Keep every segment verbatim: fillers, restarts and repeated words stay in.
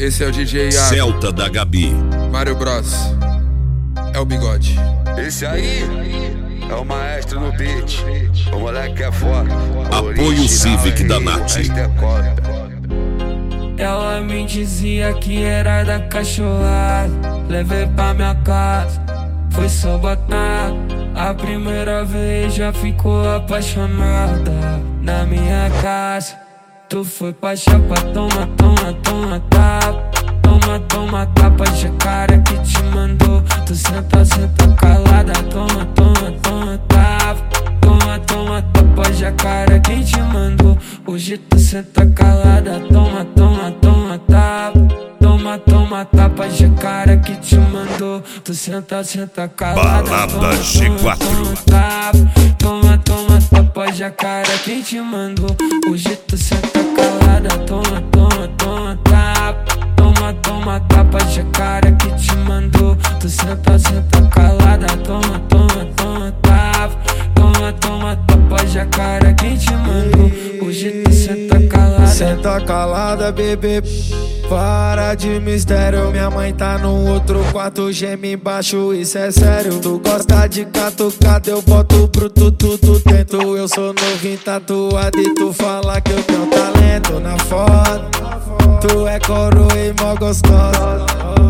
Esse é o D J Iago, Celta da Gabi, Mário Bros, é o Bigode. Esse aí é o maestro no beat, o moleque é foda. Apoio Civic da Nath. Ela me dizia que era da cachorrada, levei pra minha casa, foi só botar. A primeira vez já ficou apaixonada. Na minha casa, tu foi pra chapa, toma, toma, toma, tapa. Toma, toma, tapa, jacaré que te mandou. Tu senta, senta calada, toma, toma, toma, tapa. Toma, toma, tapa, jacaré quem te mandou. Hoje tu senta calada, toma, toma, toma, tapa. Toma, toma, tapa, jacaré que te mandou. Tu senta, senta calada, Balada toma, G quatro. toma, tapa. Toma, toma, tapa, jacaré quem te mandou. Hoje tu senta calada, toma, toma, toma, tapa. Toma, toma, tapa, jacaré que te mandou. Tu senta, senta calada, toma, toma, toma, tapa. Toma, toma, tapa, jacaré quem te mandou. Hoje tu senta calada. Senta calada, bebê, para de mistério. Minha mãe tá no outro quarto, geme embaixo, isso é sério. Tu gosta de catucada, eu boto bruto tudo dentro. Eu sou novinho tatuado e tu fala que eu tenho talento na foto. Tu é coroa e mó gostosa,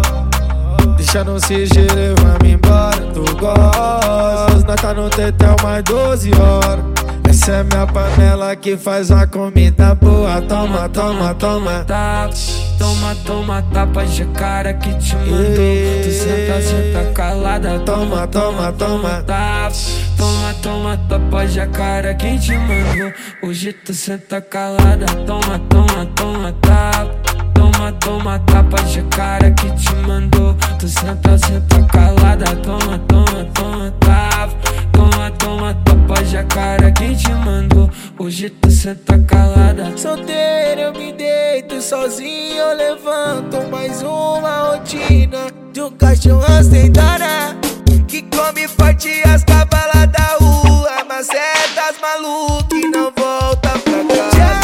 deixa no sigilo e vamos embora. Tu gosta, nós tá no tetel mais doze horas. Essa é minha panela que faz a comida boa. Toma, toma, toma, toma, toma, tapa, jacaré que te mandou. Tu senta, senta calada, toma, toma, toma, tapa. Toma, toma, tapa, jacaré quem te mandou. Hoje tu senta calada, toma, toma, toma, tapa. Toma, toma, tapa, jacaré que te mandou. Tu senta, senta calada, toma, toma, toma, tapa. Toma, toma, tapa, jacaré quem te mandou. Hoje tu senta calada. Solteiro eu me deito, sozinho eu levanto. Mais uma rotina de um cachorro sem dona, que come forte as cavalas da rua. Maceta as malucas e não volta pra casa.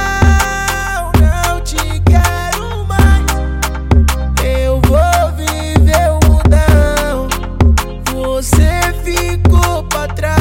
Tchau, não te quero mais. Eu vou viver o mundão, você ficou pra trás.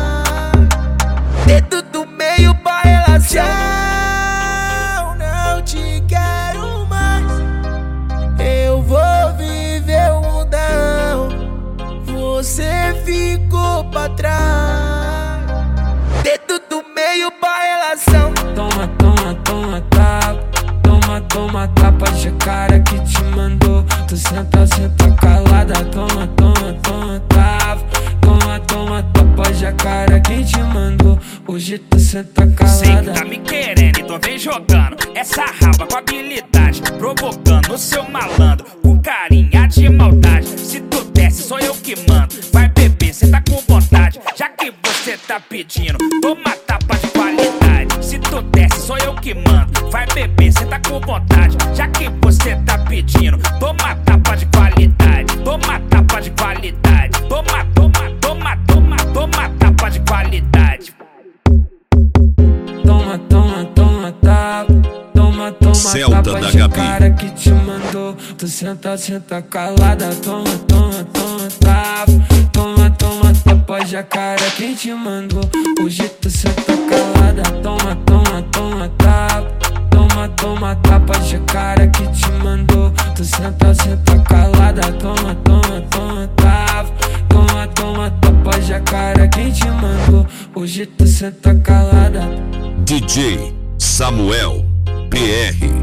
Dedo do meio pra relação. Tchau, não te quero mais. Eu vou viver o mundão, você ficou pra trás. Dedo do meio pra relação. Toma, toma, toma, tapa. Toma, toma, tapa, jacaré que te mandou. Tu senta, senta calada, toma, toma, toma, tapa. Toma, toma, tapa, jacaré quem te mandou. Hoje tu senta calada. Sei que tá me querendo, então vem jogando essa raba com habilidade, provocando o seu malandro com carinha de maldade. Se tu desce, sou eu que mando. Vai beber, cê tá com vontade, já que você tá pedindo, toma tapa de qualidade. Se tu desce, sou eu que mando. Vai beber, cê tá com vontade, já que você tá pedindo, toma tapa de qualidade. Toma tapa de qualidade. Toma, toma, toma, toma, toma tapa de qualidade. Toma, toma, toma, tapa. Toma, toma, Celta tapa, da jacaré que te mandou. Tu senta, senta calada, toma, toma, toma, tapa. Toma, toma, tapa, jacaré quem te mandou. Hoje tu senta calada, toma, toma, toma, tapa. Toma, toma, tapa, jacaré que te mandou. Tu senta, senta calada, toma, toma, toma, tapa. Toma, toma, tapa, jacaré quem te mandou. Hoje tu senta calada. D J Samuel P R